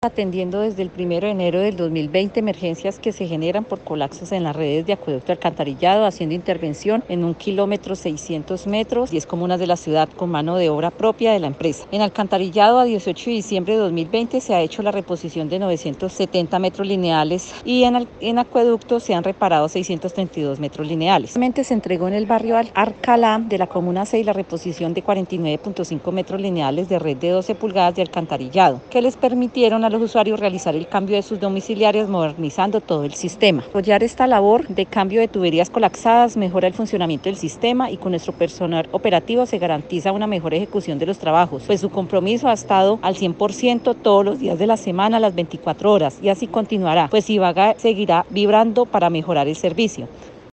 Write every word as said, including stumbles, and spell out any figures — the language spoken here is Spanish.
Atendiendo desde el primero de enero del dos mil veinte emergencias que se generan por colapsos en las redes de acueducto alcantarillado, haciendo intervención en un kilómetro seiscientos metros, diez comunas de la ciudad con mano de obra propia de la empresa. En alcantarillado, a dieciocho de diciembre de dos mil veinte, se ha hecho la reposición de novecientos setenta metros lineales y en, en acueducto se han reparado seiscientos treinta y dos metros lineales. Realmente se entregó en el barrio Arcalá de la comuna seis la reposición de cuarenta y nueve punto cinco metros lineales de red de doce pulgadas de alcantarillado, que les permitieron a los usuarios realizar el cambio de sus domiciliarias, modernizando todo el sistema. Apoyar esta labor de cambio de tuberías colapsadas mejora el funcionamiento del sistema y con nuestro personal operativo se garantiza una mejor ejecución de los trabajos, pues su compromiso ha estado al cien por ciento todos los días de la semana, a las veinticuatro horas, y así continuará, pues Ibaga seguirá vibrando para mejorar el servicio.